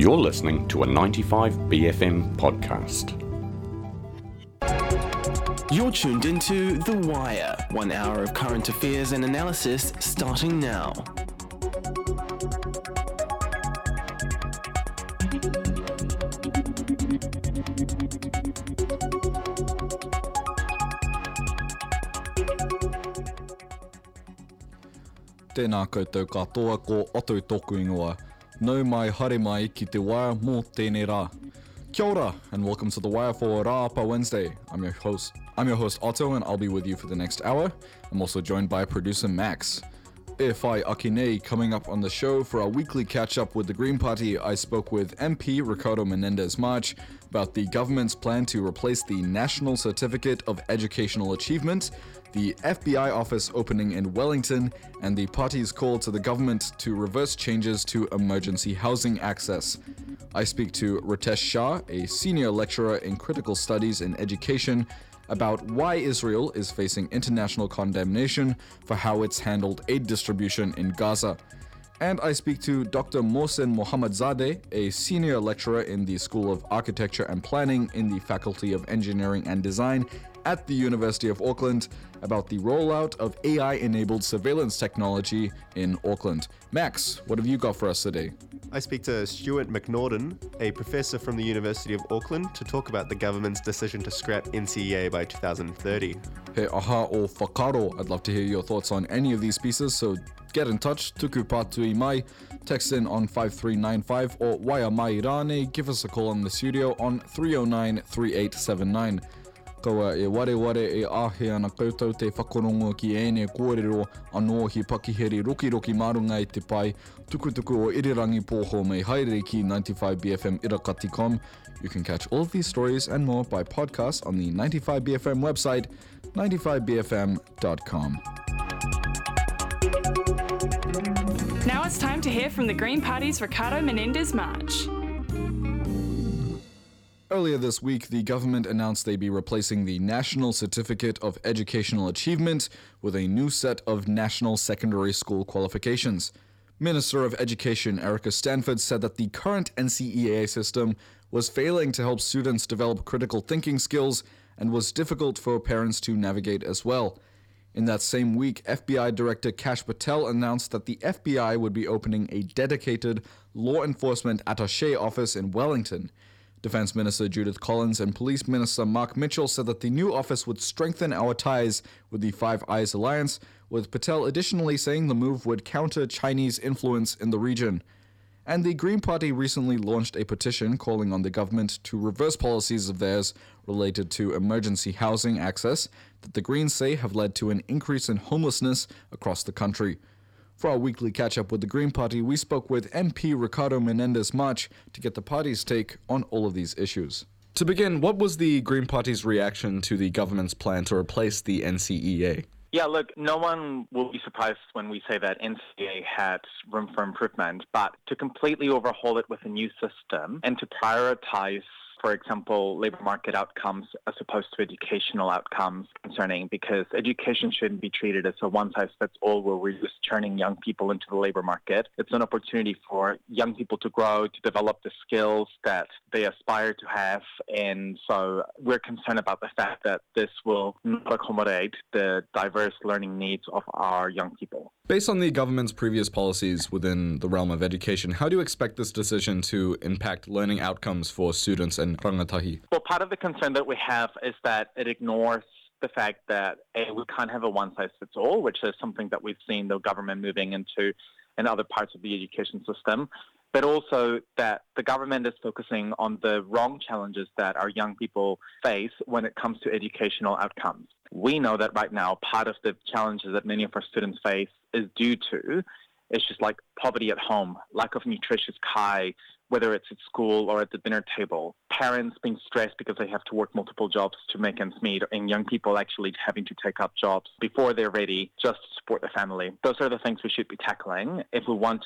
You're listening to a 95BFM podcast. You're tuned into The Wire, 1 hour of current affairs and analysis starting now. Tēnā koutou katoa ko Otu Tōku Ingoa. Nau mai haere mai ki te Wire mō tēnei rā. Kia ora, and welcome to The Wire for Rāpa Wednesday. I'm your host Otto, and I'll be with you for the next hour. I'm also joined by producer Max. EFI Akinei coming up on the show for our weekly catch-up with the Green Party. I spoke with MP Ricardo Menendez-March about the government's plan to replace the National Certificate of Educational Achievement, the FBI office opening in Wellington, and the party's call to the government to reverse changes to emergency housing access. I speak to Ritesh Shah, a senior lecturer in critical studies in education, about why Israel is facing international condemnation for how it's handled aid distribution in Gaza. And I speak to Dr. Mohsen Mohamadzadeh, a senior lecturer in the School of Architecture and Planning in the Faculty of Engineering and Design at the University of Auckland, about the rollout of AI-enabled surveillance technology in Auckland. Max, what have you got for us today? I speak to Stuart McNaughton, a professor from the University of Auckland, to talk about the government's decision to scrap NCEA by 2030. He aha o whakaro. I'd love to hear your thoughts on any of these pieces, so get in touch, tuku pātui mai, text in on 5395 or waia mai rāne, give us a call in the studio on 309-3879. Kaua e ware e ahe ana koutou te whakarongo ki ēne kōrero anō hi pakiheri roki marunga i te pai, tukutuku o irirangi pōho mei haere ki 95BFM irakati.com. You can catch all of these stories and more by podcast on the 95BFM website, 95BFM.com. Now it's time to hear from the Green Party's Ricardo Menendez-March. Earlier this week, the government announced they'd be replacing the National Certificate of Educational Achievement with a new set of national secondary school qualifications. Minister of Education Erica Stanford said that the current NCEA system was failing to help students develop critical thinking skills and was difficult for parents to navigate as well. In that same week, FBI Director Kash Patel announced that the FBI would be opening a dedicated law enforcement attaché office in Wellington. Defense Minister Judith Collins and Police Minister Mark Mitchell said that the new office would strengthen our ties with the Five Eyes Alliance, with Patel additionally saying the move would counter Chinese influence in the region. And the Green Party recently launched a petition calling on the government to reverse policies of theirs related to emergency housing access that the Greens say have led to an increase in homelessness across the country. For our weekly catch-up with the Green Party, we spoke with MP Ricardo Menendez-March to get the party's take on all of these issues. To begin, what was the Green Party's reaction to the government's plan to replace the NCEA? Yeah, look, no one will be surprised when we say that NCEA had room for improvement, but to completely overhaul it with a new system and to prioritize, for example, labour market outcomes as opposed to educational outcomes concerning, because education shouldn't be treated as a one-size-fits-all where we're just turning young people into the labour market. It's an opportunity for young people to grow, to develop the skills that they aspire to have, and so we're concerned about the fact that this will not accommodate the diverse learning needs of our young people. Based on the government's previous policies within the realm of education, how do you expect this decision to impact learning outcomes for students and rangatahi? Well, part of the concern that we have is that it ignores the fact that we can't have a one-size-fits-all, which is something that we've seen the government moving into in other parts of the education system, but also that the government is focusing on the wrong challenges that our young people face when it comes to educational outcomes. We know that right now, part of the challenges that many of our students face is due to issues like poverty at home, lack of nutritious kai, whether it's at school or at the dinner table, parents being stressed because they have to work multiple jobs to make ends meet, and young people actually having to take up jobs before they're ready just to support their family. Those are the things we should be tackling if we want to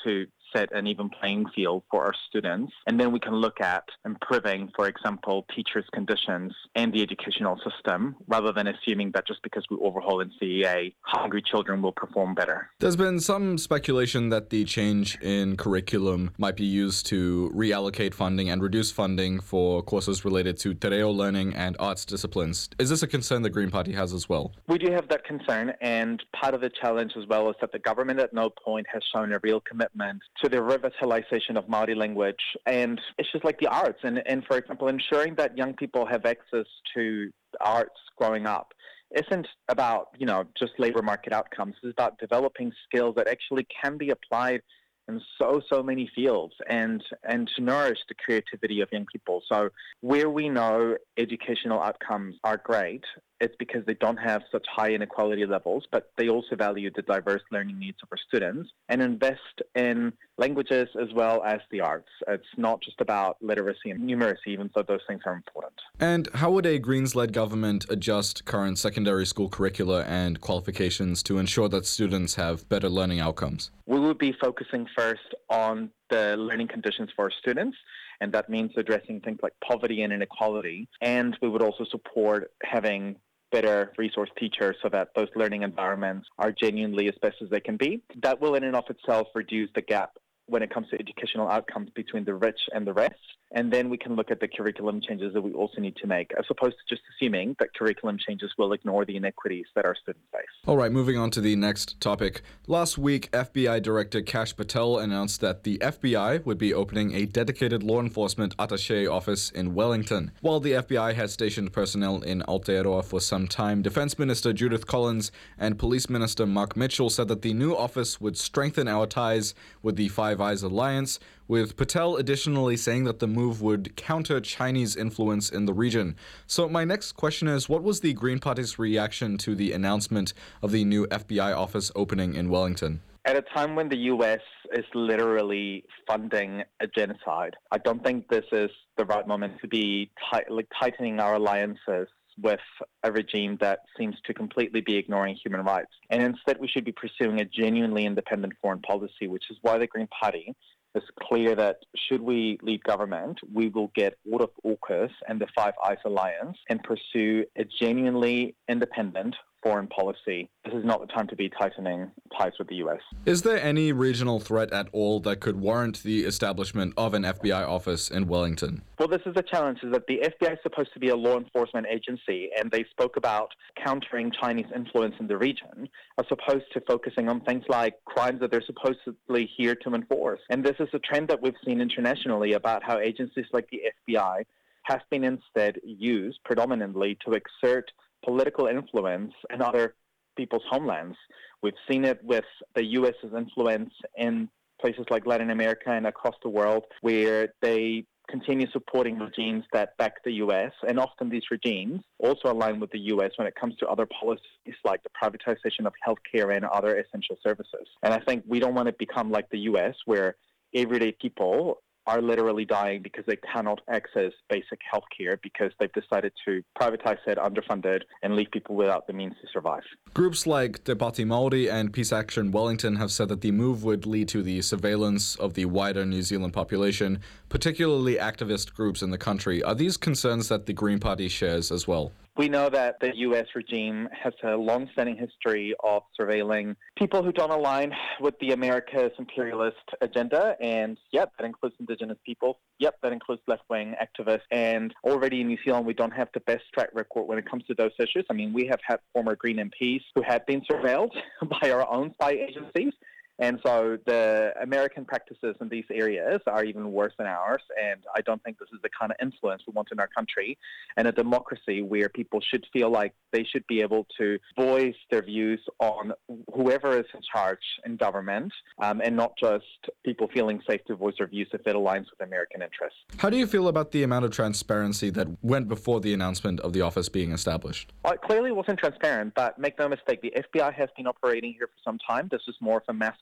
set an even playing field for our students. And then we can look at improving, for example, teachers' conditions and the educational system, rather than assuming that just because we overhaul NCEA, hungry children will perform better. There's been some speculation that the change in curriculum might be used to reallocate funding and reduce funding for courses related to te reo learning and arts disciplines. Is this a concern the Green Party has as well? We do have that concern, and part of the challenge as well is that the government at no point has shown a real commitment to the revitalization of Māori language and issues like the arts, and for example, ensuring that young people have access to arts growing up isn't about, just labor market outcomes. It's about developing skills that actually can be applied in so many fields and to nourish the creativity of young people. So where we know educational outcomes are great, it's because they don't have such high inequality levels, but they also value the diverse learning needs of our students and invest in languages as well as the arts. It's not just about literacy and numeracy, even though those things are important. And how would a Greens-led government adjust current secondary school curricula and qualifications to ensure that students have better learning outcomes? We would be focusing first on the learning conditions for our students, and that means addressing things like poverty and inequality. And we would also support having better resource teachers so that those learning environments are genuinely as best as they can be. That will in and of itself reduce the gap when it comes to educational outcomes between the rich and the rest. And then we can look at the curriculum changes that we also need to make, as opposed to just assuming that curriculum changes will ignore the inequities that our students face. All right, moving on to the next topic. Last week, FBI Director Kash Patel announced that the FBI would be opening a dedicated law enforcement attaché office in Wellington. While the FBI has stationed personnel in Aotearoa for some time, Defense Minister Judith Collins and Police Minister Mark Mitchell said that the new office would strengthen our ties with the Five Eyes Alliance, with Patel additionally saying that the move would counter Chinese influence in the region. So my next question is, what was the Green Party's reaction to the announcement of the new FBI office opening in Wellington? At a time when the US is literally funding a genocide, I don't think this is the right moment to be tightening our alliances with a regime that seems to completely be ignoring human rights. And instead, we should be pursuing a genuinely independent foreign policy, which is why the Green Party is clear that should we leave government, we will get out of AUKUS and the Five Eyes Alliance and pursue a genuinely independent foreign policy. This is not the time to be tightening ties with the US. Is there any regional threat at all that could warrant the establishment of an FBI office in Wellington? Well, this is the challenge, is that the FBI is supposed to be a law enforcement agency, and they spoke about countering Chinese influence in the region, as opposed to focusing on things like crimes that they're supposedly here to enforce. And this is a trend that we've seen internationally about how agencies like the FBI have been instead used predominantly to exert political influence in other people's homelands. We've seen it with the US's influence in places like Latin America and across the world, where they continue supporting regimes that back the US, and often these regimes also align with the US when it comes to other policies like the privatization of healthcare and other essential services. And I think we don't want to become like the US, where everyday people are literally dying because they cannot access basic healthcare because they've decided to privatize it, underfund it, and leave people without the means to survive. Groups like Te Pāti Māori and Peace Action Wellington have said that the move would lead to the surveillance of the wider New Zealand population, particularly activist groups in the country. Are these concerns that the Green Party shares as well? We know that the U.S. regime has a long-standing history of surveilling people who don't align with the America's imperialist agenda, and yep, that includes Indigenous people. Yep, that includes left-wing activists. And already in New Zealand, we don't have the best track record when it comes to those issues. I mean, we have had former Green MPs who have been surveilled by our own spy agencies. And so the American practices in these areas are even worse than ours, and I don't think this is the kind of influence we want in our country and a democracy where people should feel like they should be able to voice their views on whoever is in charge in government, and not just people feeling safe to voice their views if it aligns with American interests. How do you feel about the amount of transparency that went before the announcement of the office being established? Well, it clearly wasn't transparent, but make no mistake, the FBI has been operating here for some time. This is more of a mask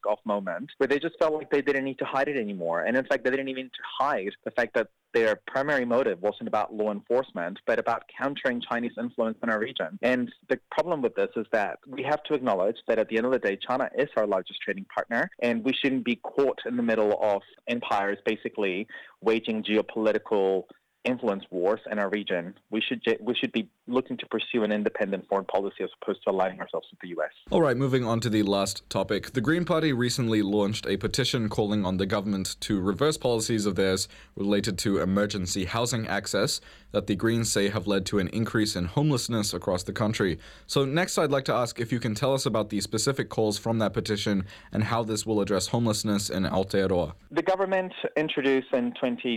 off moment where they just felt like they didn't need to hide it anymore. And in fact, they didn't even need to hide the fact that their primary motive wasn't about law enforcement, but about countering Chinese influence in our region. And the problem with this is that we have to acknowledge that at the end of the day, China is our largest trading partner, and we shouldn't be caught in the middle of empires basically waging geopolitical influence wars in our region. We should be looking to pursue an independent foreign policy as opposed to aligning ourselves with the US. All right, moving on to the last topic. The Green Party recently launched a petition calling on the government to reverse policies of theirs related to emergency housing access that the Greens say have led to an increase in homelessness across the country. So next, I'd like to ask if you can tell us about the specific calls from that petition and how this will address homelessness in Aotearoa. The government introduced in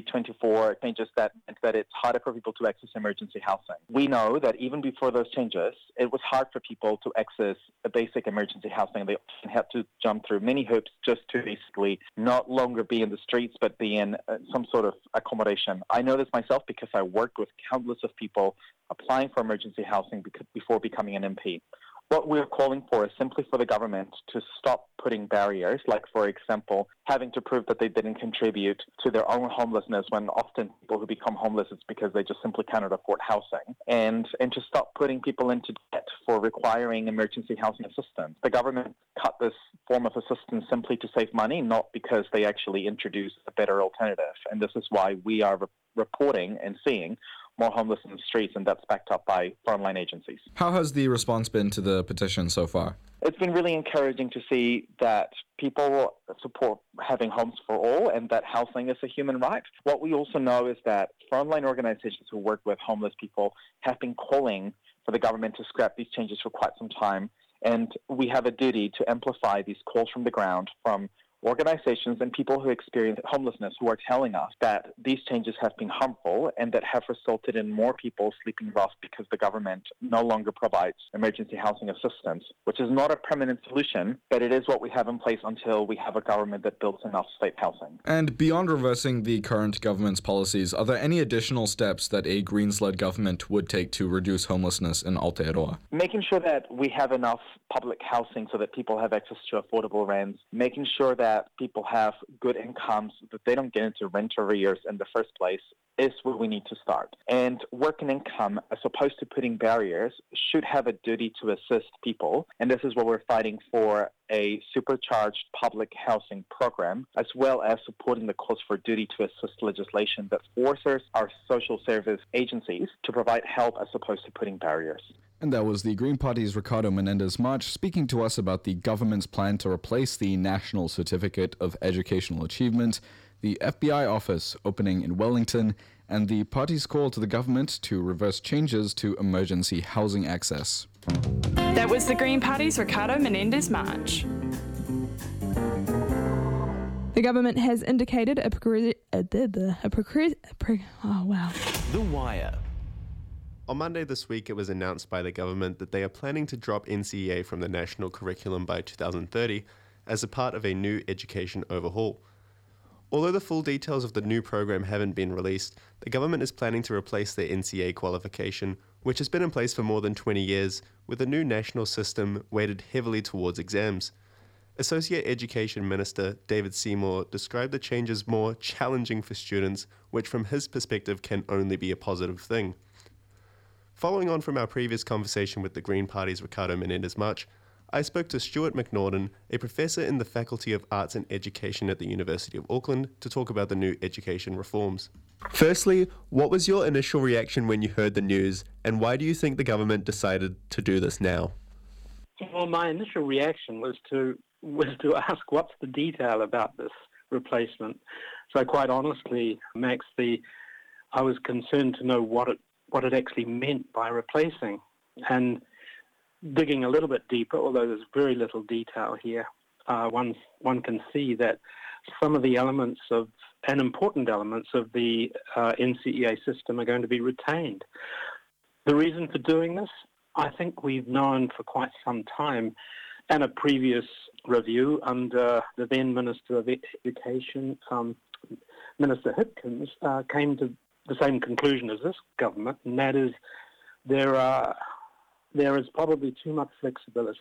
2024 changes that meant that it's harder for people to access emergency housing. We know that even before those changes, it was hard for people to access a basic emergency housing. They often had to jump through many hoops just to basically not longer be in the streets, but be in some sort of accommodation. I know this myself because I worked with countless of people applying for emergency housing before becoming an MP. What we're calling for is simply for the government to stop putting barriers, like, for example, having to prove that they didn't contribute to their own homelessness when often people who become homeless, it's because they just simply cannot afford housing, and to stop putting people into debt for requiring emergency housing assistance. The government cut this form of assistance simply to save money, not because they actually introduced a better alternative. And this is why we are reporting and seeing more homeless in the streets, and that's backed up by frontline agencies. How has the response been to the petition so far? It's been really encouraging to see that people support having homes for all and that housing is a human right. What we also know is that frontline organizations who work with homeless people have been calling for the government to scrap these changes for quite some time, and we have a duty to amplify these calls from the ground from organizations and people who experience homelessness who are telling us that these changes have been harmful and that have resulted in more people sleeping rough because the government no longer provides emergency housing assistance, which is not a permanent solution, but it is what we have in place until we have a government that builds enough state housing. And beyond reversing the current government's policies, are there any additional steps that a Greens-led government would take to reduce homelessness in Aotearoa? Making sure that we have enough public housing so that people have access to affordable rents, making sure that people have good incomes, that they don't get into rent arrears in the first place, is where we need to start. And work and income, as opposed to putting barriers, should have a duty to assist people. And this is what we're fighting for, a supercharged public housing program, as well as supporting the calls for duty to assist legislation that forces our social service agencies to provide help as opposed to putting barriers. And that was the Green Party's Ricardo Menendez-March speaking to us about the government's plan to replace the National Certificate of Educational Achievement, the FBI office opening in Wellington, and the party's call to the government to reverse changes to emergency housing access. That was the Green Party's Ricardo Menendez-March. The government has indicated The Wire. On Monday this week, it was announced by the government that they are planning to drop NCEA from the national curriculum by 2030 as a part of a new education overhaul. Although the full details of the new program haven't been released, the government is planning to replace the NCEA qualification, which has been in place for more than 20 years, with a new national system weighted heavily towards exams. Associate Education Minister David Seymour described the changes more challenging for students, which from his perspective can only be a positive thing. Following on from our previous conversation with the Green Party's Ricardo Menendez-March, I spoke to Stuart McNaughton, a professor in the Faculty of Arts and Education at the University of Auckland, to talk about the new education reforms. Firstly, what was your initial reaction when you heard the news, and why do you think the government decided to do this now? Well, my initial reaction was to ask what's the detail about this replacement. So quite honestly, Max, I was concerned to know what it actually meant by replacing. And digging a little bit deeper, although there's very little detail here, one can see that some of the elements and important elements of the NCEA system are going to be retained. The reason for doing this, I think we've known for quite some time, and a previous review under the then Minister of Education, Minister Hipkins, came to the same conclusion as this government, and that is there is probably too much flexibility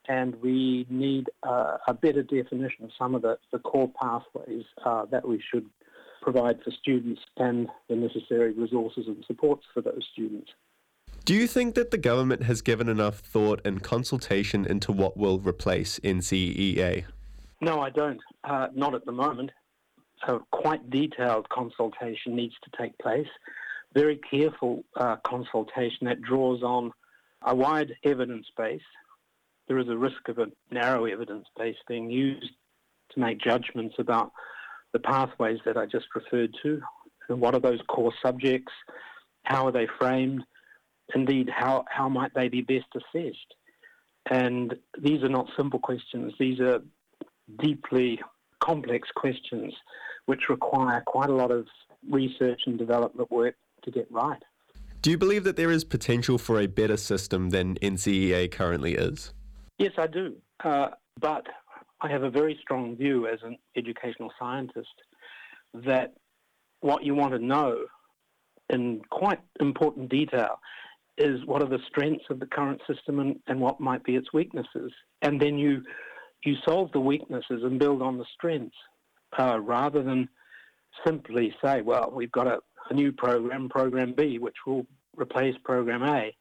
and we need a better definition of some of the core pathways that we should provide for students and the necessary resources and supports for those students. Do you think that the government has given enough thought and consultation into what will replace NCEA? No, I don't. Not at the moment. A quite detailed consultation needs to take place. Very careful consultation that draws on a wide evidence base. There is a risk of a narrow evidence base being used to make judgments about the pathways that I just referred to. And what are those core subjects? How are they framed? Indeed, how might they be best assessed? And these are not simple questions. These are deeply complex questions which require quite a lot of research and development work to get right. Do you believe that there is potential for a better system than NCEA currently is? Yes, I do. But I have a very strong view as an educational scientist that what you want to know in quite important detail is what are the strengths of the current system and what might be its weaknesses. And then you solve the weaknesses and build on the strengths rather than simply say, well, we've got a new program, Program B, which will replace Program A.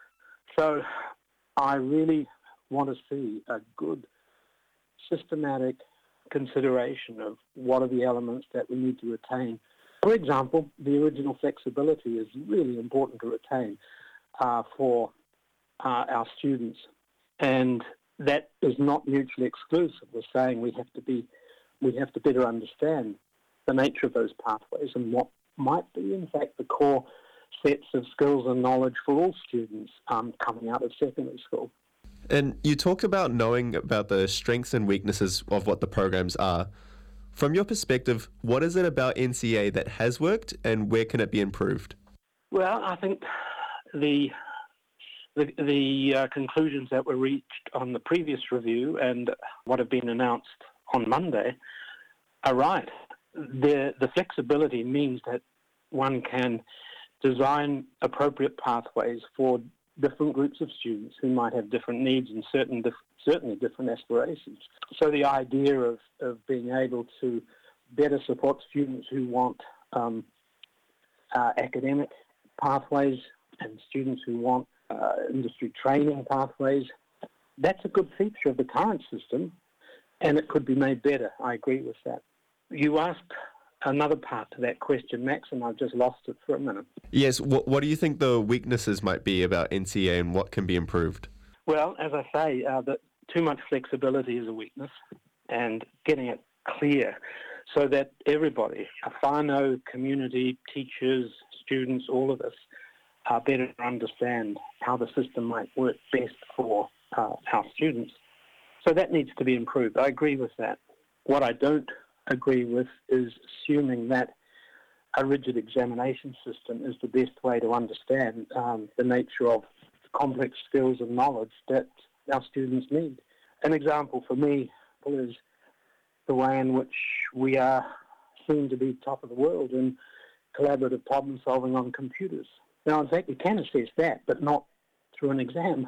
So I really want to see a good systematic consideration of what are the elements that we need to retain. For example, the original flexibility is really important to retain for our students, and that is not mutually exclusive. We're saying we have to better understand the nature of those pathways and what might be, in fact, the core sets of skills and knowledge for all students coming out of secondary school. And you talk about knowing about the strengths and weaknesses of what the programs are. From your perspective, what is it about NCEA that has worked and where can it be improved? Well, I think the conclusions that were reached on the previous review and what have been announced on Monday are right. The flexibility means that one can design appropriate pathways for different groups of students who might have different needs and certainly different aspirations. So the idea of being able to better support students who want academic pathways and students who want industry training pathways, that's a good feature of the current system, and it could be made better. I agree with that. You asked another part to that question, Max, and I've just lost it for a minute. Yes, what do you think the weaknesses might be about NCEA and what can be improved? Well, as I say, that too much flexibility is a weakness, and getting it clear so that everybody, whānau, community, teachers, students, all of us, better understand how the system might work best for our students. So that needs to be improved. I agree with that. What I don't agree with is assuming that a rigid examination system is the best way to understand the nature of complex skills and knowledge that our students need. An example for me is the way in which we are seen to be top of the world in collaborative problem solving on computers. Now, in fact, we can assess that, but not through an exam.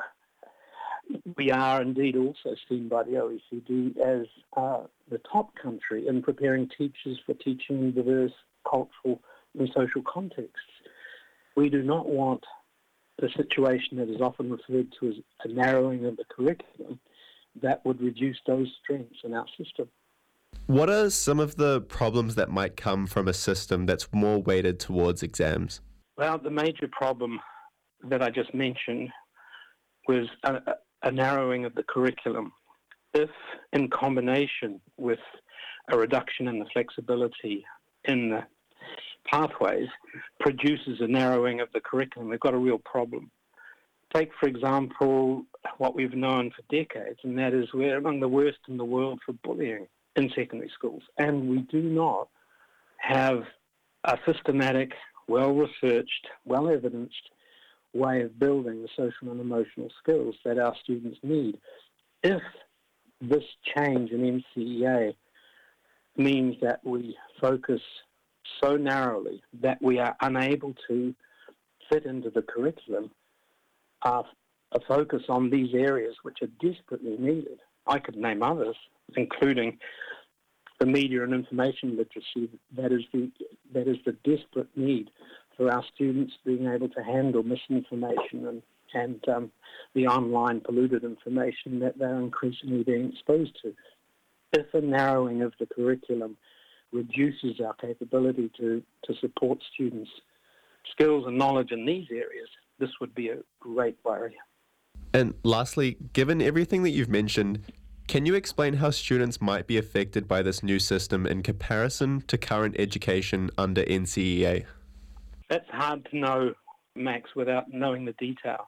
We are indeed also seen by the OECD as the top country in preparing teachers for teaching in diverse cultural and social contexts. We do not want the situation that is often referred to as a narrowing of the curriculum that would reduce those strengths in our system. What are some of the problems that might come from a system that's more weighted towards exams? Well, the major problem that I just mentioned was a narrowing of the curriculum. If, in combination with a reduction in the flexibility in the pathways, produces a narrowing of the curriculum, we've got a real problem. Take, for example, what we've known for decades, and that is we're among the worst in the world for bullying in secondary schools. And we do not have a systematic, well-researched, well-evidenced way of building the social and emotional skills that our students need. If this change in NCEA means that we focus so narrowly that we are unable to fit into the curriculum a focus on these areas which are desperately needed. I could name others, including the media and information literacy. That is the desperate need for our students being able to handle misinformation and the online polluted information that they're increasingly being exposed to. If a narrowing of the curriculum reduces our capability to support students' skills and knowledge in these areas, this would be a great worry. And lastly, given everything that you've mentioned, can you explain how students might be affected by this new system in comparison to current education under NCEA? That's hard to know, Max, without knowing the detail.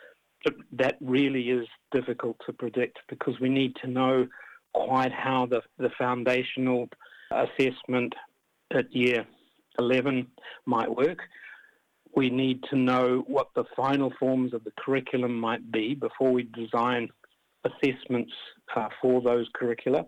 That really is difficult to predict because we need to know quite how the foundational assessment at year 11 might work. We need to know what the final forms of the curriculum might be before we design assessments for those curricula.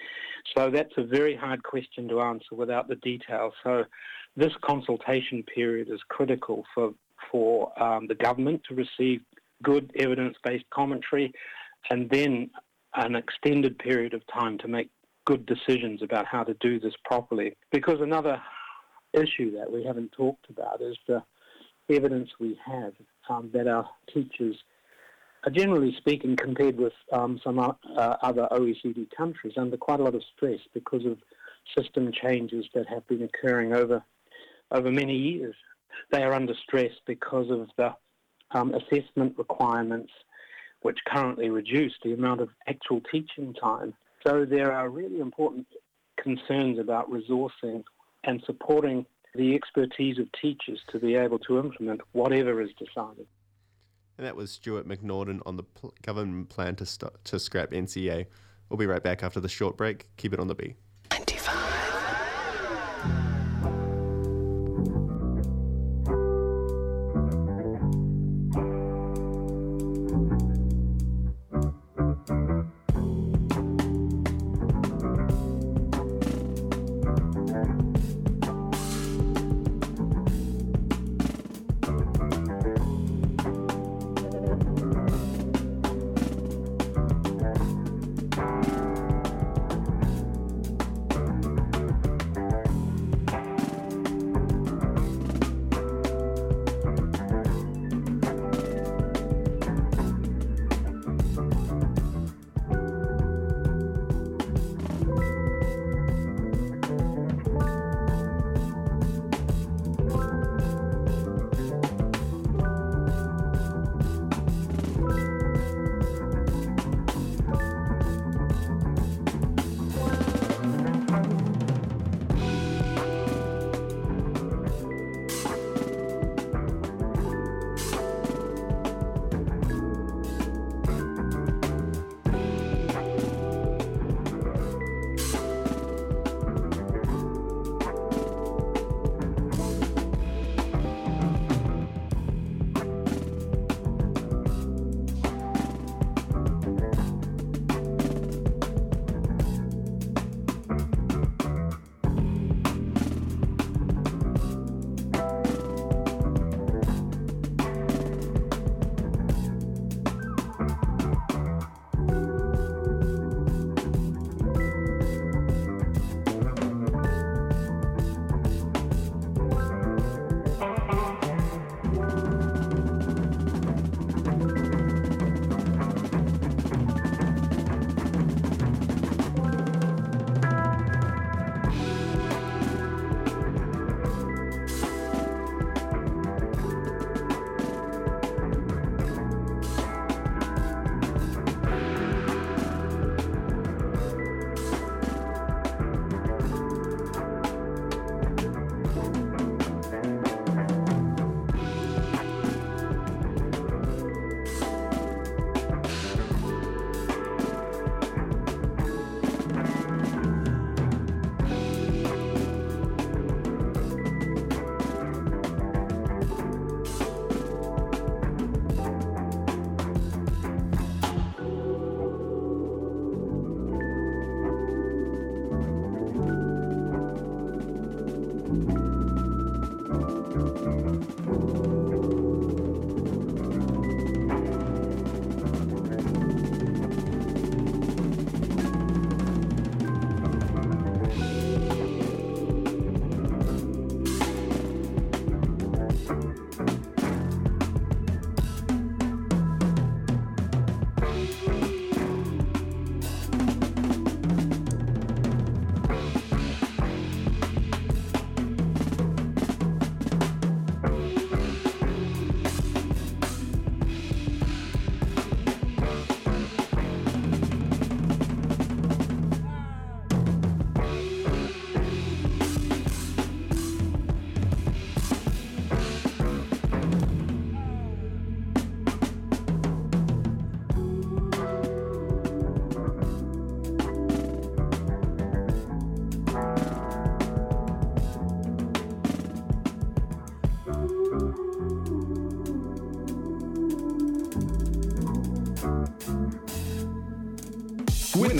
So that's a very hard question to answer without the details. So this consultation period is critical for the government to receive good evidence-based commentary and then an extended period of time to make good decisions about how to do this properly. Because another issue that we haven't talked about is the evidence we have that our teachers are, generally speaking, compared with some other OECD countries, under quite a lot of stress because of system changes that have been occurring over many years. They are under stress because of the assessment requirements, which currently reduce the amount of actual teaching time. So there are really important concerns about resourcing and supporting the expertise of teachers to be able to implement whatever is decided. And that was Stuart McNaughton on the government plan to scrap NCEA. We'll be right back after the short break. Keep it on the B. 95.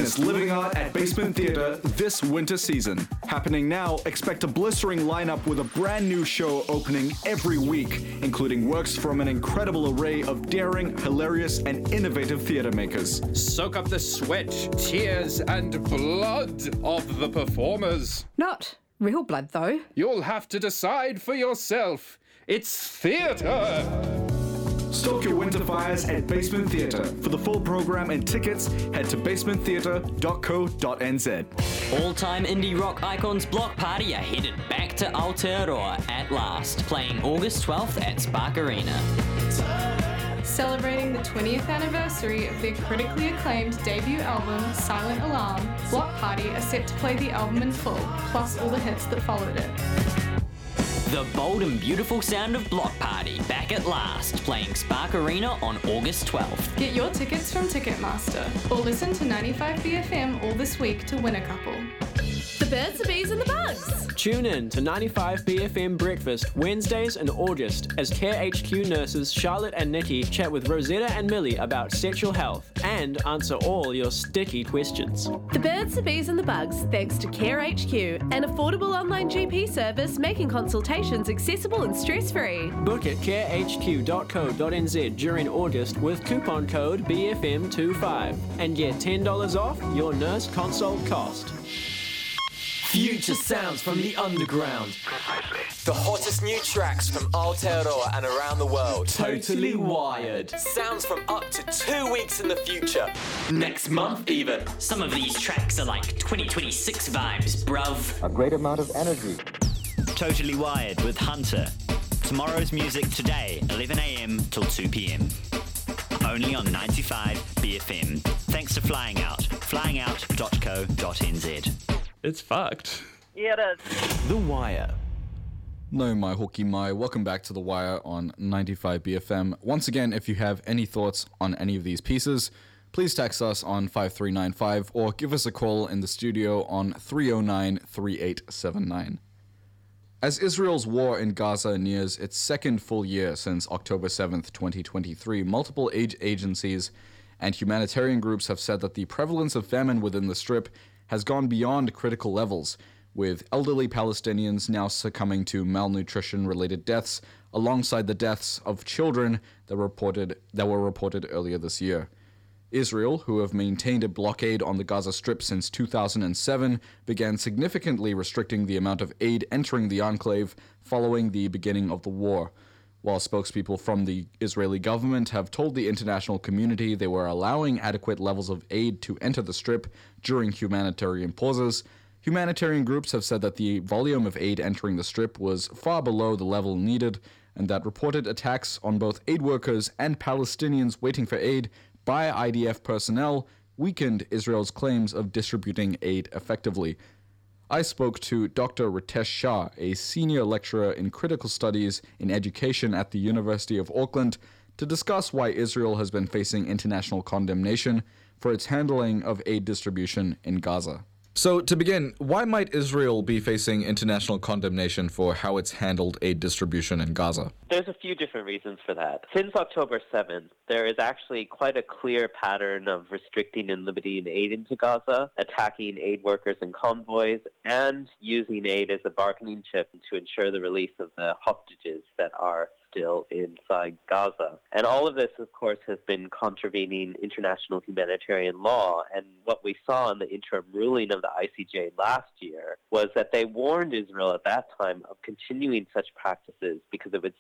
is Living Art at Basement Theatre this winter season. Happening now, expect a blistering lineup with a brand new show opening every week, including works from an incredible array of daring, hilarious, and innovative theatre makers. Soak up the sweat, tears, and blood of the performers. Not real blood, though. You'll have to decide for yourself. It's theatre! Stoke your winter fires at Basement Theatre. For the full program and tickets, head to basementtheatre.co.nz. All-time indie rock icons Block Party are headed back to Aotearoa at last, playing August 12th at Spark Arena. Celebrating the 20th anniversary of their critically acclaimed debut album, Silent Alarm, Block Party are set to play the album in full, plus all the hits that followed it. The bold and beautiful sound of Block Party, back at last, playing Spark Arena on August 12th. Get your tickets from Ticketmaster, or listen to 95BFM all this week to win a couple. The birds, the bees and the bugs. Tune in to 95BFM Breakfast Wednesdays in August as Care HQ nurses Charlotte and Nikki chat with Rosetta and Millie about sexual health and answer all your sticky questions. The birds, the bees and the bugs, thanks to Care HQ, an affordable online GP service making consultations accessible and stress-free. Book at carehq.co.nz during August with coupon code BFM25 and get $10 off your nurse consult cost. Future sounds from the underground. The hottest new tracks from Aotearoa and around the world. Totally wired. Sounds from up to 2 weeks in the future. Next month even. Some of these tracks are like 2026 vibes, bruv. A great amount of energy. Totally Wired with Hunter. Tomorrow's music today, 11 a.m. till 2 p.m. Only on 95 BFM. Thanks to Flying Out. flyingout.co.nz. It's fucked. Yeah, it is. The Wire. No mai hoki mai. Welcome back to The Wire on 95 BFM. Once again, if you have any thoughts on any of these pieces, please text us on 5395 or give us a call in the studio on 309-3879. As Israel's war in Gaza nears its second full year since October 7th, 2023, multiple aid agencies and humanitarian groups have said that the prevalence of famine within the Strip has gone beyond critical levels, with elderly Palestinians now succumbing to malnutrition-related deaths alongside the deaths of children that were reported earlier this year. Israel, who have maintained a blockade on the Gaza Strip since 2007, began significantly restricting the amount of aid entering the enclave following the beginning of the war. While spokespeople from the Israeli government have told the international community they were allowing adequate levels of aid to enter the Strip during humanitarian pauses, humanitarian groups have said that the volume of aid entering the Strip was far below the level needed, and that reported attacks on both aid workers and Palestinians waiting for aid by IDF personnel weakened Israel's claims of distributing aid effectively. I spoke to Dr. Ritesh Shah, a senior lecturer in critical studies in education at the University of Auckland, to discuss why Israel has been facing international condemnation for its handling of aid distribution in Gaza. So, to begin, why might Israel be facing international condemnation for how it's handled aid distribution in Gaza? There's a few different reasons for that. Since October 7th, there is actually quite a clear pattern of restricting and limiting aid into Gaza, attacking aid workers and convoys, and using aid as a bargaining chip to ensure the release of the hostages that are still inside Gaza. And all of this, of course, has been contravening international humanitarian law. And what we saw in the interim ruling of the ICJ last year was that they warned Israel at that time of continuing such practices because it would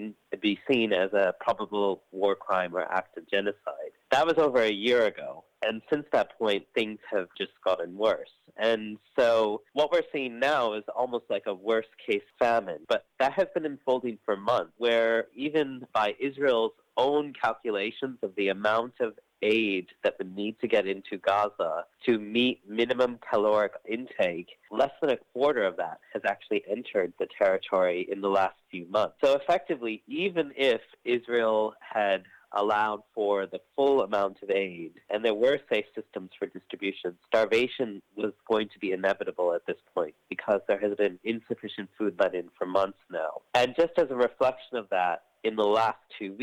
be seen as a probable war crime or act of genocide. That was over a year ago. And since that point, things have just gotten worse. And so what we're seeing now is almost like a worst-case famine. But that has been unfolding for months, where even by Israel's own calculations of the amount of aid that would need to get into Gaza to meet minimum caloric intake, less than a quarter of that has actually entered the territory in the last few months. So effectively, even if Israel had allowed for the full amount of aid, and there were safe systems for distribution, starvation was going to be inevitable at this point because there has been insufficient food let in for months now. And just as a reflection of that, in the last 2 weeks,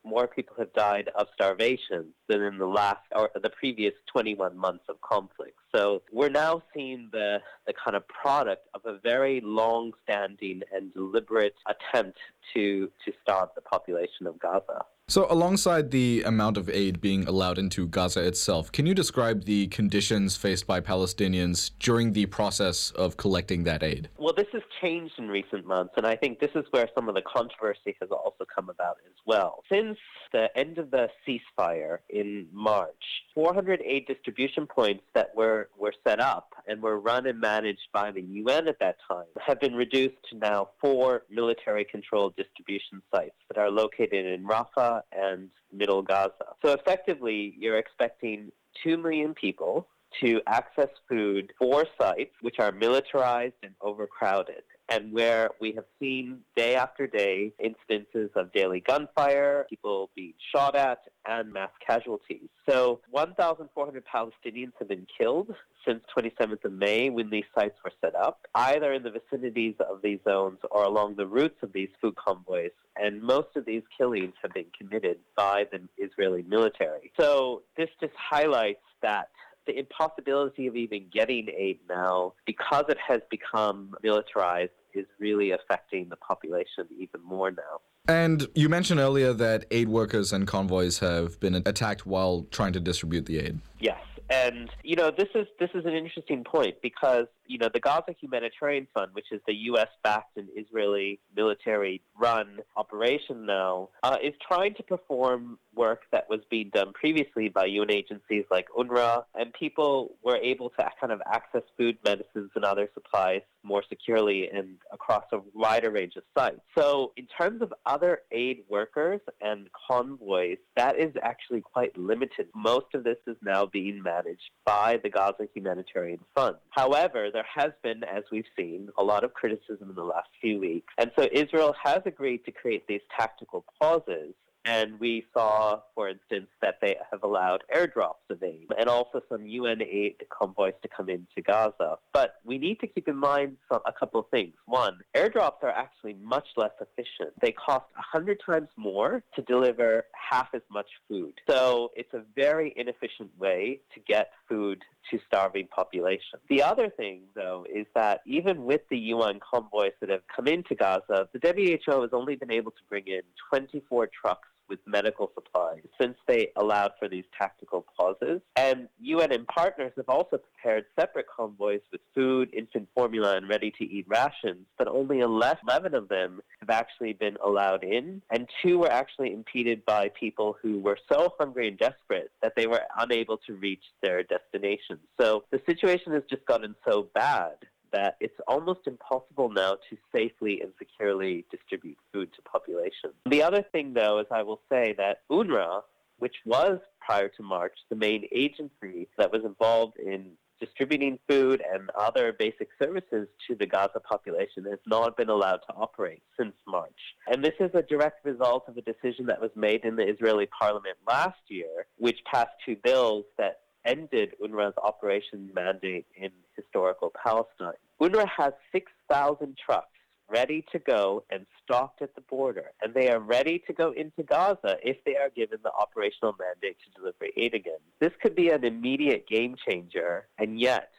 more people have died of starvation than in the previous 21 months of conflict. So we're now seeing the kind of product of a very long-standing and deliberate attempt to starve the population of Gaza. So alongside the amount of aid being allowed into Gaza itself, can you describe the conditions faced by Palestinians during the process of collecting that aid? Well, this has changed in recent months, and I think this is where some of the controversy has also come about as well. Since the end of the ceasefire in March, 400 aid distribution points that were set up and were run and managed by the UN at that time have been reduced to now 4 military-controlled distribution sites that are located in Rafah and Middle Gaza. So effectively, you're expecting 2 million people to access food for sites which are militarized and overcrowded, and where we have seen day after day instances of daily gunfire, people being shot at, and mass casualties. So 1,400 Palestinians have been killed since 27th of May when these sites were set up, either in the vicinities of these zones or along the routes of these food convoys. And most of these killings have been committed by the Israeli military. So this just highlights that the impossibility of even getting aid now, because it has become militarized, is really affecting the population even more now. And you mentioned earlier that aid workers and convoys have been attacked while trying to distribute the aid. Yes. And, this is an interesting point because, the Gaza Humanitarian Fund, which is the U.S.-backed and Israeli military-run operation now, is trying to perform work that was being done previously by UN agencies like UNRWA, and people were able to kind of access food, medicines, and other supplies more securely and across a wider range of sites. So in terms of other aid workers and convoys, that is actually quite limited. Most of this is now being managed by the Gaza Humanitarian Fund. However, there has been, as we've seen, a lot of criticism in the last few weeks. And so Israel has agreed to create these tactical pauses. And we saw, for instance, that they have allowed airdrops of aid and also some UN aid convoys to come into Gaza. But we need to keep in mind a couple of things. One, airdrops are actually much less efficient. They cost 100 times more to deliver half as much food. So it's a very inefficient way to get food to starving population. The other thing, though, is that even with the UN convoys that have come into Gaza, the WHO has only been able to bring in 24 trucks with medical supplies since they allowed for these tactical pauses. And UN and partners have also prepared separate convoys with food, infant formula, and ready-to-eat rations, but only 11 of them have actually been allowed in, and 2 were actually impeded by people who were so hungry and desperate that they were unable to reach their destination. So the situation has just gotten so bad that it's almost impossible now to safely and securely distribute food to population. The other thing, though, is I will say that UNRWA, which was prior to March the main agency that was involved in distributing food and other basic services to the Gaza population, has not been allowed to operate since March. And this is a direct result of a decision that was made in the Israeli parliament last year, which passed 2 bills that ended UNRWA's operation mandate in historical Palestine. UNRWA has 6,000 trucks ready to go and stocked at the border, and they are ready to go into Gaza if they are given the operational mandate to deliver aid again. This could be an immediate game changer, and yet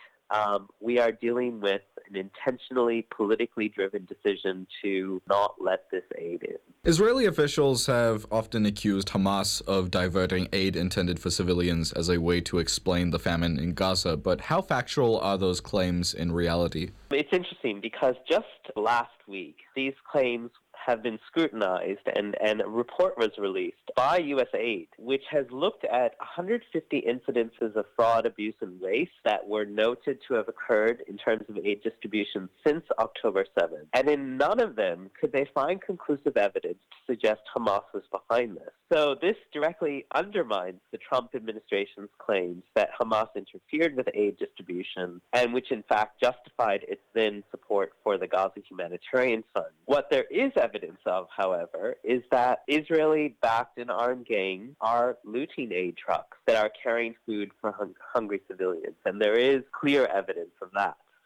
we are dealing with an intentionally politically driven decision to not let this aid in. Israeli officials have often accused Hamas of diverting aid intended for civilians as a way to explain the famine in Gaza, but how factual are those claims in reality? It's interesting because just last week, these claims have been scrutinized, and a report was released by USAID, which has looked at 150 incidences of fraud, abuse, and waste that were noted to have occurred in terms of aid distribution since October 7th. And in none of them could they find conclusive evidence to suggest Hamas was behind this. So this directly undermines the Trump administration's claims that Hamas interfered with aid distribution, and which in fact justified its then support for the Gaza Humanitarian Fund. What there is evidence of, however, is that Israeli-backed and armed gangs are looting aid trucks that are carrying food for hungry civilians, and there is clear evidence of that.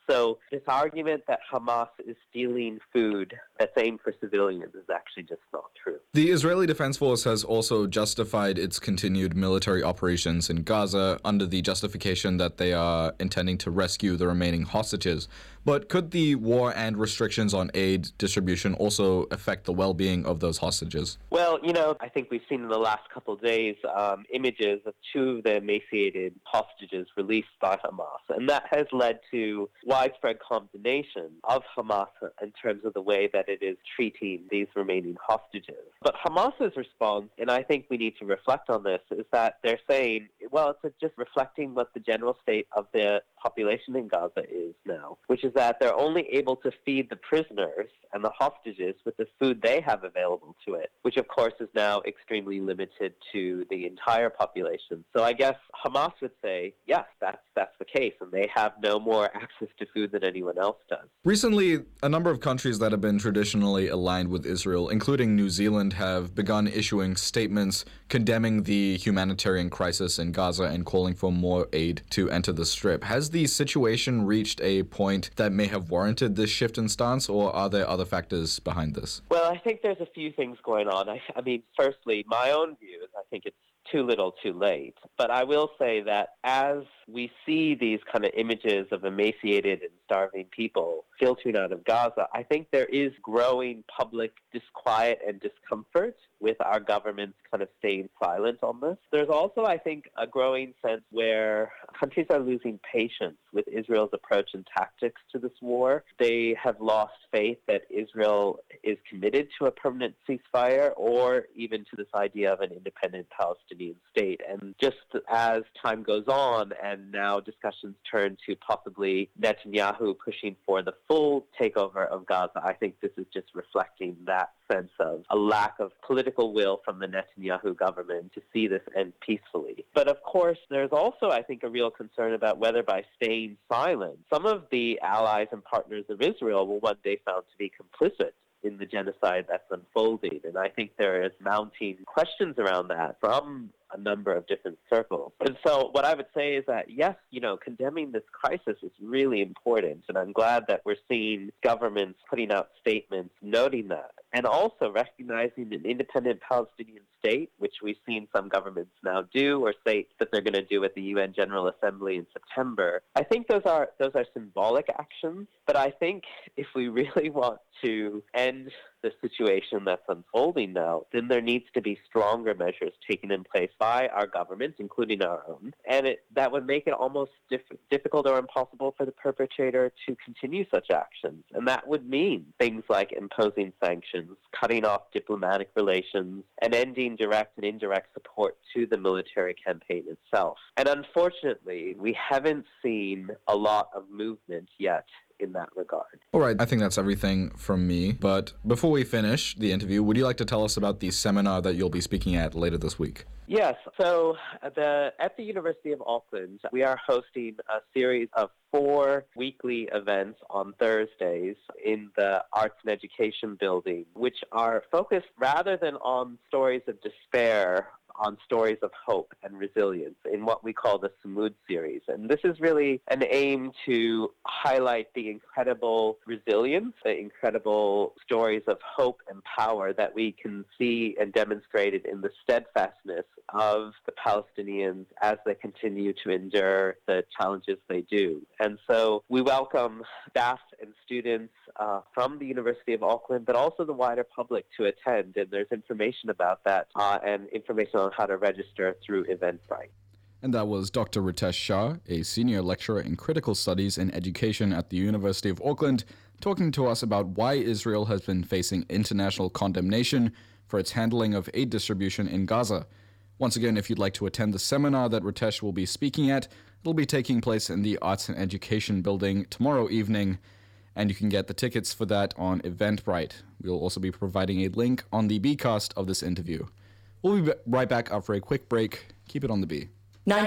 So this argument that Hamas is stealing food that's aimed for civilians is actually just not true. The Israeli Defense Force has also justified its continued military operations in Gaza under the justification that they are intending to rescue the remaining hostages. But could the war and restrictions on aid distribution also affect the well-being of those hostages? Well, I think we've seen in the last couple of days images of two of the emaciated hostages released by Hamas. And that has led to widespread condemnation of Hamas in terms of the way that it is treating these remaining hostages. But Hamas's response, and I think we need to reflect on this, is that they're saying, well, it's just reflecting what the general state of the population in Gaza is now, which is that they're only able to feed the prisoners and the hostages with the food they have available to it, which of course is now extremely limited to the entire population. So I guess Hamas would say, yes, that's the case, and they have no more access to food than anyone else does. Recently, a number of countries that have been traditionally aligned with Israel, including New Zealand, have begun issuing statements condemning the humanitarian crisis in Gaza and calling for more aid to enter the Strip. Has the situation reached a point that may have warranted this shift in stance, or are there other factors behind this? Well, I think there's a few things going on. I mean, firstly, my own view is I think it's too little too late. But I will say that as we see these kind of images of emaciated and starving people filtering out of Gaza, I think there is growing public disquiet and discomfort with our government's kind of staying silent on this. There's also, I think, a growing sense where countries are losing patience with Israel's approach and tactics to this war. They have lost faith that Israel is committed to a permanent ceasefire or even to this idea of an independent Palestinian state. And just as time goes on and now discussions turn to possibly Netanyahu pushing for the full takeover of Gaza, I think this is just reflecting that sense of a lack of political will from the Netanyahu government to see this end peacefully. But of course, there's also, I think, a real concern about whether by staying silent, some of the allies and partners of Israel will one day found to be complicit in the genocide that's unfolding. And I think there is mounting questions around that from a number of different circles. And so what I would say is that, yes, condemning this crisis is really important. And I'm glad that we're seeing governments putting out statements noting that. And also recognizing an independent Palestinian state, which we've seen some governments now do or say that they're going to do at the UN General Assembly in September. I think those are symbolic actions. But I think if we really want to end the situation that's unfolding now, then there needs to be stronger measures taken in place by our governments, including our own. And that would make it almost difficult or impossible for the perpetrator to continue such actions. And that would mean things like imposing sanctions, cutting off diplomatic relations, and ending direct and indirect support to the military campaign itself. And unfortunately, we haven't seen a lot of movement yet in that regard. All right, I think that's everything from me. But before we finish the interview, would you like to tell us about the seminar that you'll be speaking at later this week? Yes. So at the University of Auckland, we are hosting a series of 4 weekly events on Thursdays in the Arts and Education building, which are focused rather than on stories of despair, on stories of hope and resilience in what we call the Samud series. And this is really an aim to highlight the incredible resilience, the incredible stories of hope and power that we can see and demonstrated in the steadfastness of the Palestinians as they continue to endure the challenges they do. And so we welcome staff and students from the University of Auckland, but also the wider public to attend. And there's information about that and information on how to register through Eventbrite. And that was Dr. Ritesh Shah, a senior lecturer in critical studies and education at the University of Auckland, talking to us about why Israel has been facing international condemnation for its handling of aid distribution in Gaza. Once again, if you'd like to attend the seminar that Ritesh will be speaking at, it'll be taking place in the Arts and Education building tomorrow evening, and you can get the tickets for that on Eventbrite. We'll also be providing a link on the Bcast of this interview. We'll be right back after a quick break. Keep it on the B.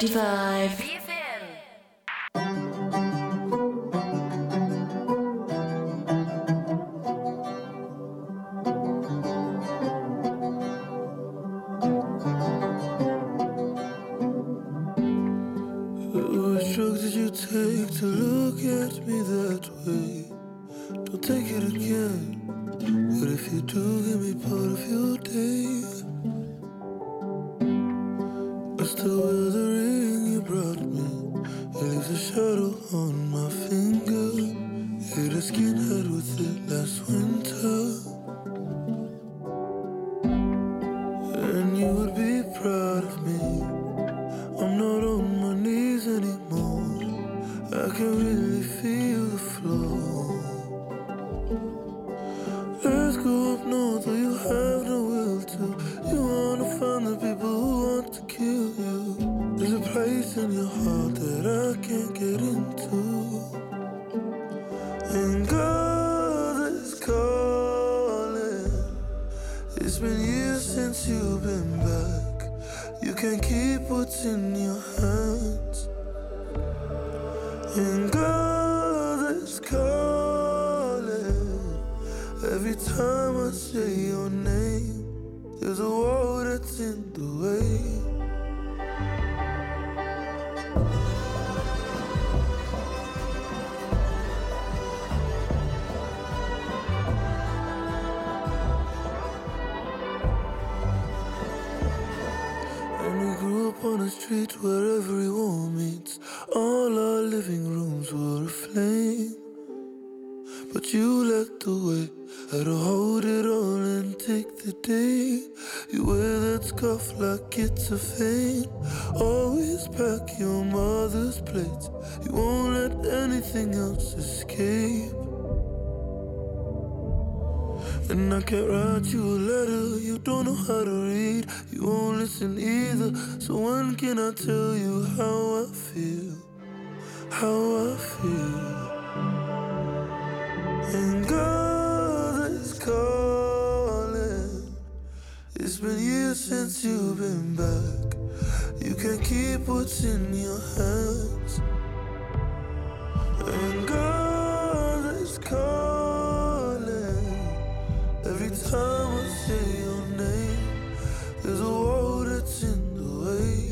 95 BFM. What drugs did you take to look at me that again. But if you do give me part of your day, I still wear the ring you brought me. It leaves a shadow on my finger. Hit a skinhead with it last winter. And you would be proud of me. I'm not on my knees anymore. I can really feel the floor. Let's go up north where you have no will to. You wanna find the people who want to kill you. There's a place in your heart that I can't get into. And God is calling. It's been years since you've been back. You can't keep what's in your hands. And God is calling. Every time I say your name, there's a wall that's in the way. On a street where every wall meets. All our living rooms were aflame, but you led the way. Had to hold it all and take the day. You wear that scarf like it's a feint. Always pack your mother's plates. You won't let anything else escape. And I can't write you a letter, you don't know how to read. You won't listen either, so when can I tell you how I feel? How I feel. And God is calling. It's been years since you've been back. You can't keep what's in your hands. And God is calling. Every time I say your name, there's a wall that's in the way.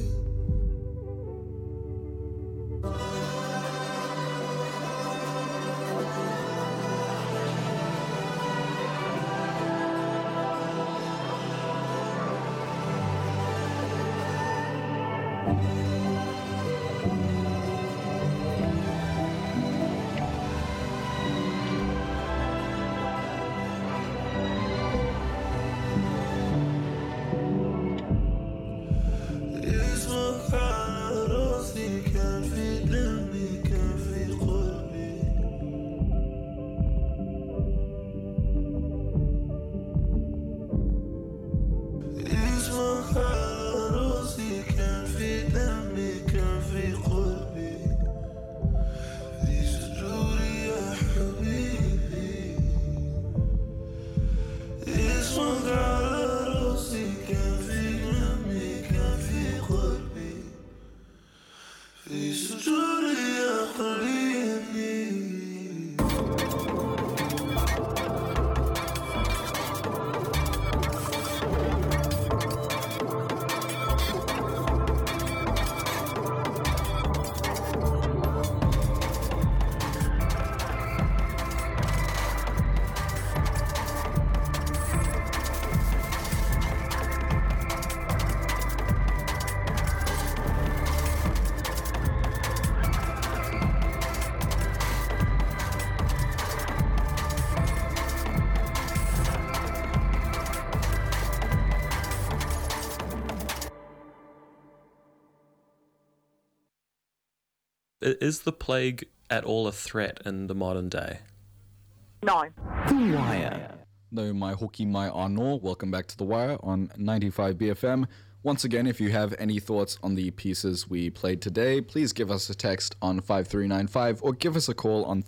Is the plague at all a threat in the modern day? No. The Wire. No, mai hoki mai anō. Welcome back to The Wire on 95 BFM. Once again, if you have any thoughts on the pieces we played today, please give us a text on 5395 or give us a call on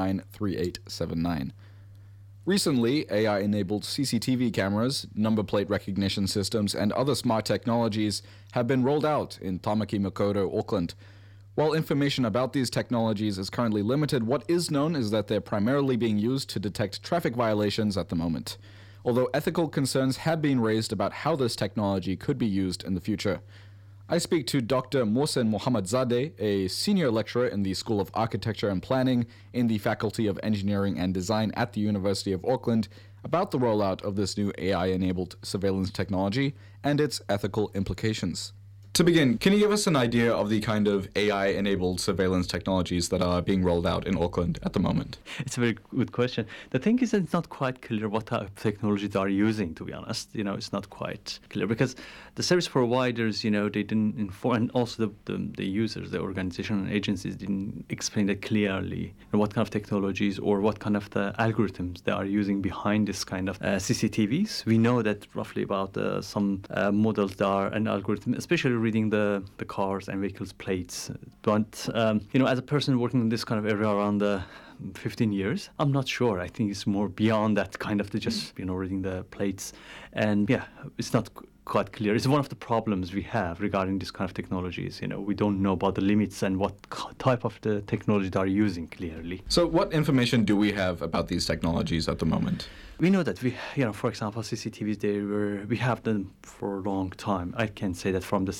309-3879. Recently, AI-enabled CCTV cameras, number plate recognition systems, and other smart technologies have been rolled out in Tamaki Makaurau, Auckland. While information about these technologies is currently limited, what is known is that they're primarily being used to detect traffic violations at the moment, although ethical concerns have been raised about how this technology could be used in the future. I speak to Dr. Mohsen Mohamadzadeh, a senior lecturer in the School of Architecture and Planning in the Faculty of Engineering and Design at the University of Auckland, about the rollout of this new AI-enabled surveillance technology and its ethical implications. To begin, can you give us an idea of the kind of AI-enabled surveillance technologies that are being rolled out in Auckland at the moment? It's a very good question. The thing is that it's not quite clear what type of technology they are using, to be honest. It's not quite clear because the service providers, they didn't inform, and also the users, the organization and agencies didn't explain that clearly what kind of technologies or what kind of the algorithms they are using behind this kind of CCTVs. We know that roughly about some models there are an algorithm, especially reading the cars and vehicles plates. But, as a person working in this kind of area around the 15 years, I'm not sure. I think it's more beyond that kind of just, reading the plates. And it's not quite clear. It's one of the problems we have regarding this kind of technologies. We don't know about the limits and what type of the technology they are using clearly. So what information do we have about these technologies at the moment? We know that for example, CCTVs, we have them for a long time. I can say that from the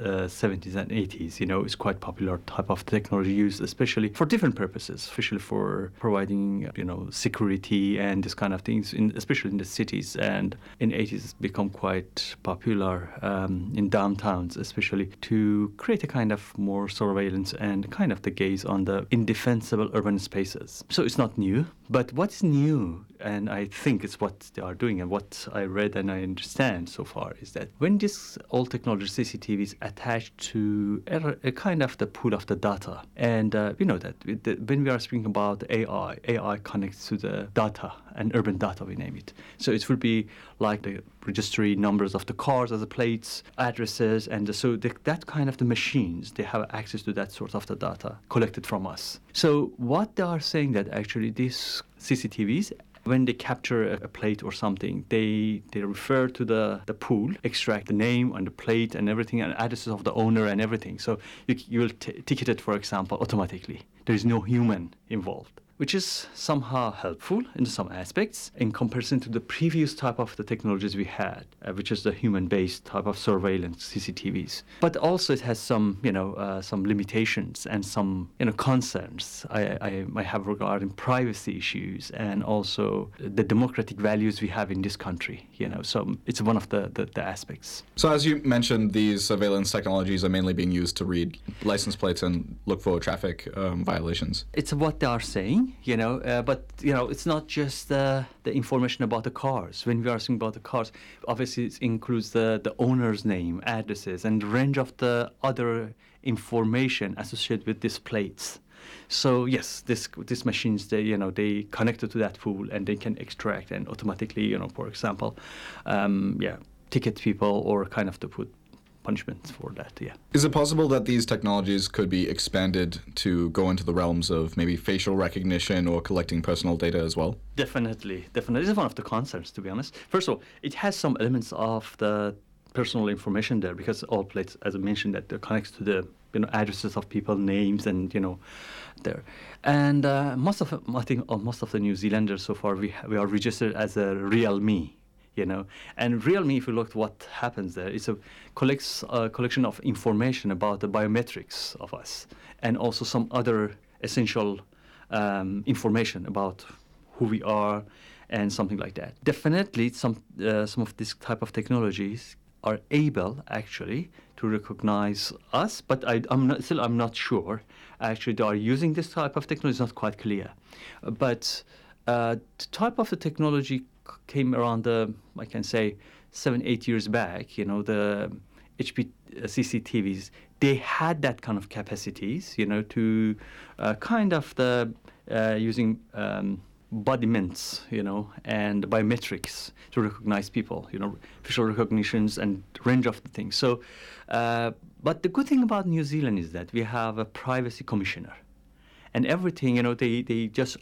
70s and 80s, it's quite popular type of technology used, especially for different purposes, especially for providing, security and this kind of things, especially in the cities. And in the 80s, it's become quite popular in downtowns, especially to create a kind of more surveillance and kind of the gaze on the indefensible urban spaces. So it's not new, but what's new, and I think it's what they are doing and what I read and I understand so far, is that when this old technology CCTV is attached to a kind of the pool of the data, and we know that when we are speaking about AI connects to the data and urban data, we name it. So it will be like the registry numbers of the cars as the plates, addresses, and that kind of the machines, they have access to that sort of the data collected from us. So what they are saying that actually these CCTVs, when they capture a plate or something, they refer to the pool, extract the name and the plate and everything, and addresses of the owner and everything. So you will ticket it, for example, automatically. There is no human involved, which is somehow helpful in some aspects in comparison to the previous type of the technologies we had, which is the human-based type of surveillance CCTVs. But also it has some, some limitations and some, concerns I have regarding privacy issues and also the democratic values we have in this country. So it's one of the aspects. So as you mentioned, these surveillance technologies are mainly being used to read license plates and look for traffic violations. It's what they are saying. But it's not just the information about the cars. When we are speaking about the cars, obviously it includes the owner's name, addresses, and range of the other information associated with these plates. So yes, these machines, they connected to that pool and they can extract and automatically, for example, ticket people or kind of to put punishments for that, Is it possible that these technologies could be expanded to go into the realms of maybe facial recognition or collecting personal data as well? Definitely. It's one of the concerns, to be honest. First of all, it has some elements of the personal information there because all plates, as I mentioned, that connects to the addresses of people, names, and there. And most of the New Zealanders so far, we are registered as a Real Me. And Real Me, if you look at what happens there, it's a collection of information about the biometrics of us and also some other essential information about who we are and something like that. Definitely, some of this type of technologies are able actually to recognize us, but I'm not sure. Actually, they are using this type of technology. It's not quite clear, but the type of the technology came around I can say 7-8 years back. The HP CCTVs, they had that kind of capacities, to kind of using embodiments, and biometrics to recognize people, facial recognitions and range of the things. So, but the good thing about New Zealand is that we have a privacy commissioner. And everything, they just,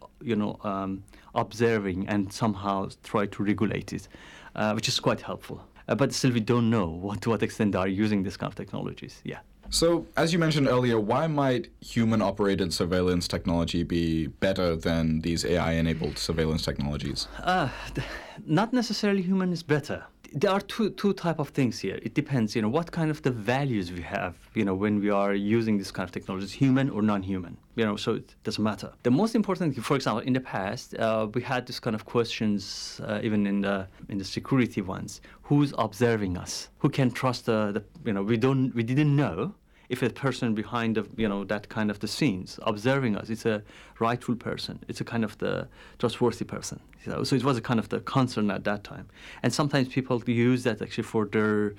observing and somehow try to regulate it, which is quite helpful. But still, we don't know to what extent they are using this kind of technologies. So, as you mentioned earlier, why might human-operated surveillance technology be better than these AI-enabled surveillance technologies? Not necessarily human is better. there are two type of things here. It depends, what kind of the values we have, when we are using this kind of technologies, human or non-human, so it doesn't matter. The most important thing, for example, in the past, we had this kind of questions, even in the security ones. Who's observing us? Who can trust we didn't know if a person behind that kind of the scenes observing us, it's a rightful person, it's a kind of the trustworthy person. So it was a kind of the concern at that time. And sometimes people use that actually for their,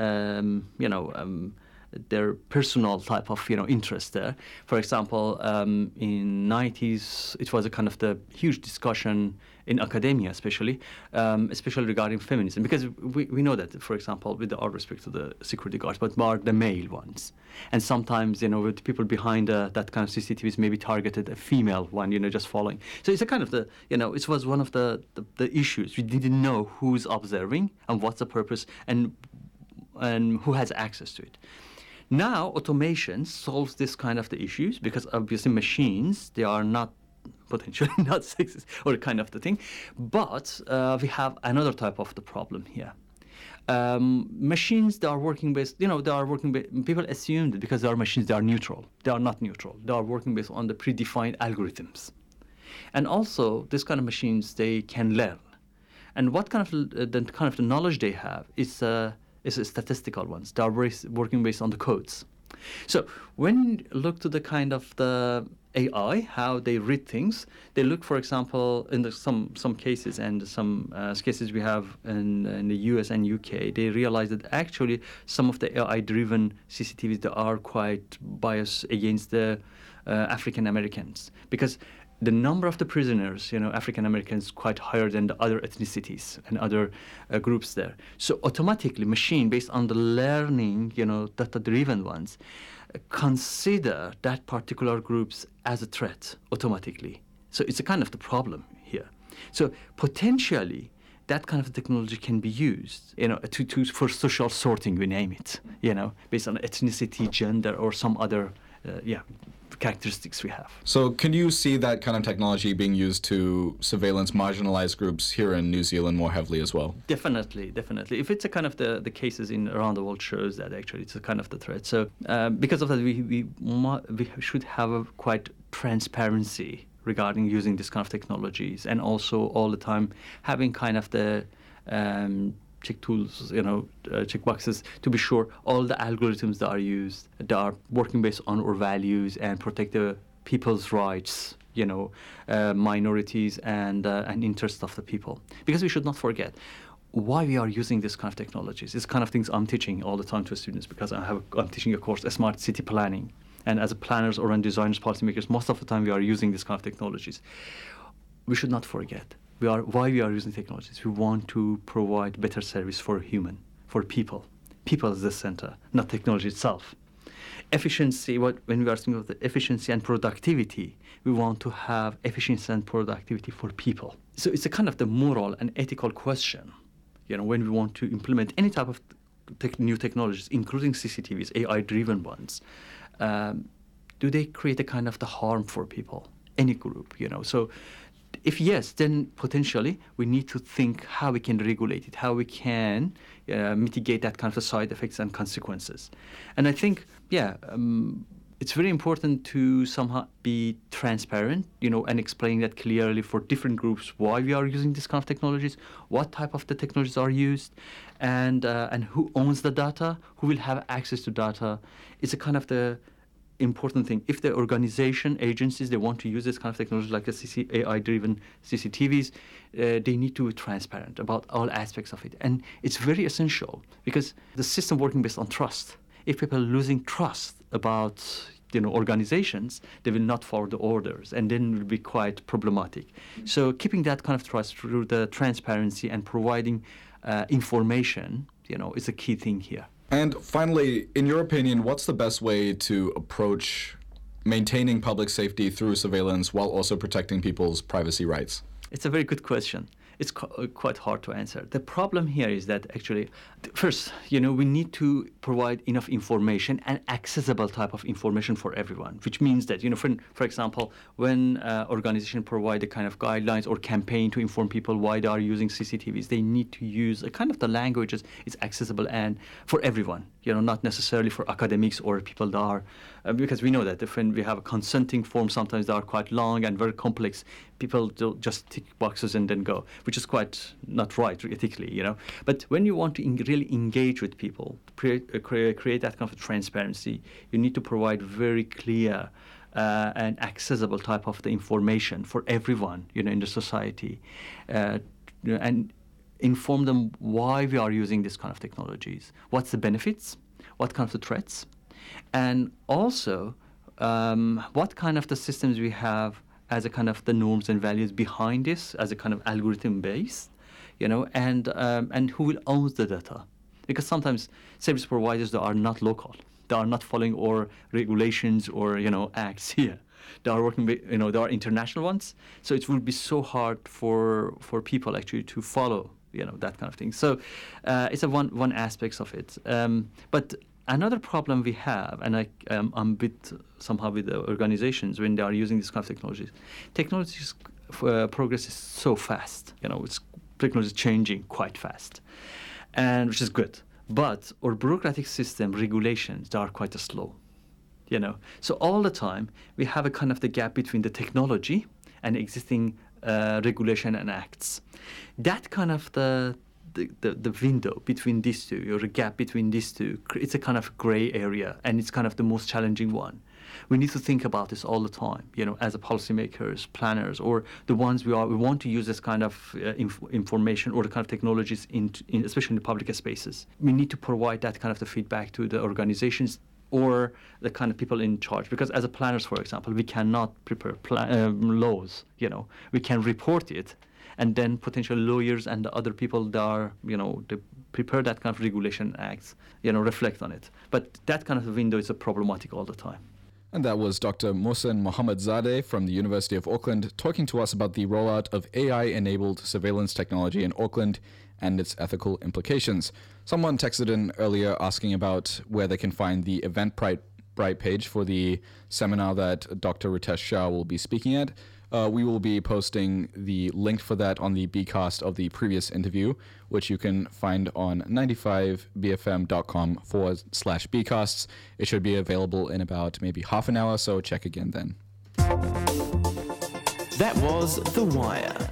their personal type of, interest there. For example, in 90s, it was a kind of the huge discussion in academia, especially regarding feminism, because we know that, for example, with all respect to the security guards, but more the male ones. And sometimes, with people behind that kind of CCTVs maybe targeted a female one, just following. So it's a kind of the, it was one of the issues. We didn't know who's observing and what's the purpose and who has access to it. Now, automation solves this kind of the issues because obviously machines, they are not potentially not sexist or kind of the thing, but we have another type of the problem here. Machines, they are working based, people assume that because they are machines, they are neutral. They are not neutral. They are working based on the predefined algorithms. And also, this kind of machines, they can learn. And what kind of the knowledge they have is statistical ones. They are working based on the codes. So when you look to the kind of the AI, how they read things, they look, for example, in some cases and some cases we have in the US and UK, they realize that actually some of the AI-driven CCTVs that are quite biased against the African Americans, because the number of the prisoners, African Americans, quite higher than the other ethnicities and other groups there. So automatically, machine based on the learning, data-driven ones, consider that particular groups as a threat automatically. So it's a kind of the problem here. So potentially, that kind of technology can be used, for social sorting, we name it, based on ethnicity, gender, or some other, characteristics we have. So can you see that kind of technology being used to surveillance marginalized groups here in New Zealand more heavily as well? Definitely. If it's a kind of the cases around the world shows that actually it's a kind of the threat. So because of that, we should have a quite transparency regarding using this kind of technologies, and also all the time having kind of the check tools, check boxes to be sure all the algorithms that are used, that are working based on our values and protect the people's rights, minorities and interests of the people. Because we should not forget why we are using this kind of technologies. It's kind of things I'm teaching all the time to students, because I'm teaching a course, Smart City Planning. And as planners or designers, policymakers, most of the time we are using this kind of technologies. We should not forget why we are using technologies. We want to provide better service for people. People is the center, not technology itself. Efficiency, when we are thinking of the efficiency and productivity, we want to have efficiency and productivity for people. So it's a kind of the moral and ethical question, when we want to implement any type of new technologies, including CCTVs, AI-driven ones, do they create a kind of the harm for people, any group, So if yes, then potentially we need to think how we can regulate it, how we can mitigate that kind of side effects and consequences. And I think, it's very important to somehow be transparent, and explain that clearly for different groups why we are using this kind of technologies, what type of the technologies are used, and who owns the data, who will have access to data. It's a kind of the important thing. If the organization, agencies, they want to use this kind of technology like the AI-driven CCTVs, they need to be transparent about all aspects of it. And it's very essential because the system working based on trust. If people are losing trust about organizations, they will not follow the orders, and then it will be quite problematic. So keeping that kind of trust through the transparency and providing information, is a key thing here. And finally, in your opinion, what's the best way to approach maintaining public safety through surveillance while also protecting people's privacy rights? It's a very good question. it's quite hard to answer. The problem here is that actually, first, we need to provide enough information and accessible type of information for everyone, which means that, for example, when organizations provide a kind of guidelines or campaign to inform people why they are using CCTVs, they need to use a kind of the language is accessible and for everyone, not necessarily for academics or people that are, because we know that when we have a consenting form, sometimes they are quite long and very complex. People don't just tick boxes and then go, which is quite not right ethically, But when you want to really engage with people, create that kind of transparency, you need to provide very clear and accessible type of the information for everyone, in the society, and inform them why we are using this kind of technologies, what's the benefits, what kind of the threats, and also what kind of the systems we have as a kind of the norms and values behind this, as a kind of algorithm based, and who will own the data. Because sometimes service providers that are not local, they are not following our regulations or, acts here. They are working with, they are international ones. So it will be so hard for people actually to follow, that kind of thing. So it's one aspect of it. But another problem we have, and I'm somehow with the organizations when they are using this kind of technologies. Technologies progress is so fast. Technology is changing quite fast, and which is good. But our bureaucratic system regulations, they are quite slow. So all the time we have a kind of the gap between the technology and existing regulation and acts. That kind of the window between these two, or the gap between these two, it's a kind of gray area, and it's kind of the most challenging one. We need to think about this all the time, as a policymakers, planners, or the ones we want to use this kind of information or the kind of technologies especially in the public spaces. We need to provide that kind of the feedback to the organizations or the kind of people in charge. Because as a planners, for example, we cannot prepare laws, we can report it, and then potential lawyers and the other people that are, they prepare that kind of regulation acts, reflect on it. But that kind of window is problematic all the time. And that was Dr. Mohsen Mohamadzadeh from the University of Auckland talking to us about the rollout of AI-enabled surveillance technology in Auckland and its ethical implications. Someone texted in earlier asking about where they can find the Eventbrite page for the seminar that Dr. Ritesh Shah will be speaking at. We will be posting the link for that on the Bcast of the previous interview, which you can find on 95bfm.com/Bcasts. It should be available in about maybe half an hour, so check again then. That was The Wire.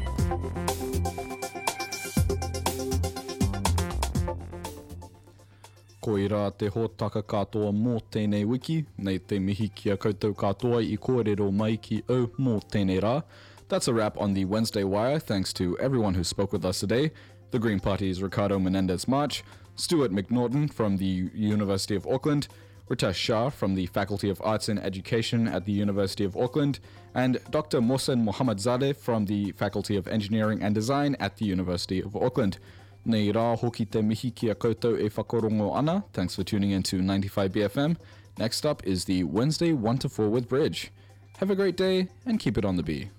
Koira te hōtaka katoa mō tēnei wiki, nei te mihi kia koutou katoa I kōrero mai ki au mō tēnei rā. That's a wrap on the Wednesday Wire. Thanks to everyone who spoke with us today. The Green Party's Ricardo Menendez-March, Stuart McNaughton from the University of Auckland, Ritesh Shah from the Faculty of Arts and Education at the University of Auckland, and Dr. Mohsen Mohamadzadeh from the Faculty of Engineering and Design at the University of Auckland. Nei rā hoki te mihi kia koutou e whakarongo ana. Thanks for tuning in to 95BFM. Next up is the Wednesday 1 to 4 with Bridge. Have a great day and keep it on the B.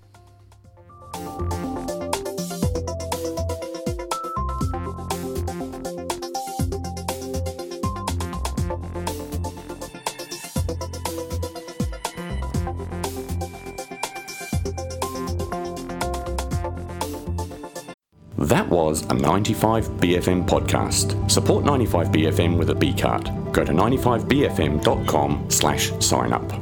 That was a 95BFM podcast. Support 95BFM with a B card. Go to 95bfm.com/sign up.